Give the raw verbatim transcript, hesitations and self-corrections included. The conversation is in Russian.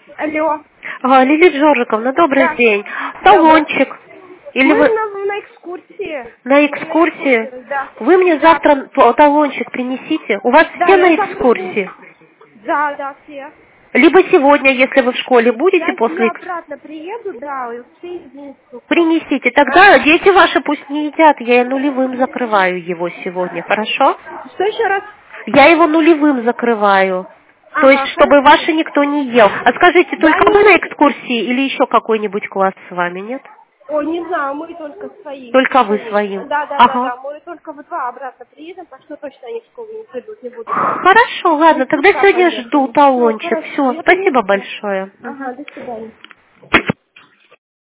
Алло. А, Лилия Джорджиковна, добрый Да. день. Да, Талончик. Или Мы вы на, на экскурсии. на экскурсии? Да. Вы мне Да. завтра т- талончик принесите. У вас Да, все я на завтра буду. экскурсии? Да, да, все. Либо сегодня, если вы в школе будете Я, после я экскурсии. обратно приеду, да, и все из инструктора. Принесите. Тогда дети ваши пусть не едят. Я нулевым закрываю его сегодня, хорошо? Что еще раз? Я его нулевым закрываю. То есть, Ага, чтобы хорошо. ваши никто не ел. А скажите, Да, только вы не... на экскурсии или еще какой-нибудь класс с вами, нет? Ой, не знаю, мы только свои. Только вы Сами. своим. Да, да, да, Ага. да. Мы только в два обратно приедем, так что точно они в школу не придут, не будут. Хорошо, ладно, Мы тогда слегка сегодня жду поехали. Все, талончик. хорошо, Все, я спасибо принесу. большое. Ага, до свидания.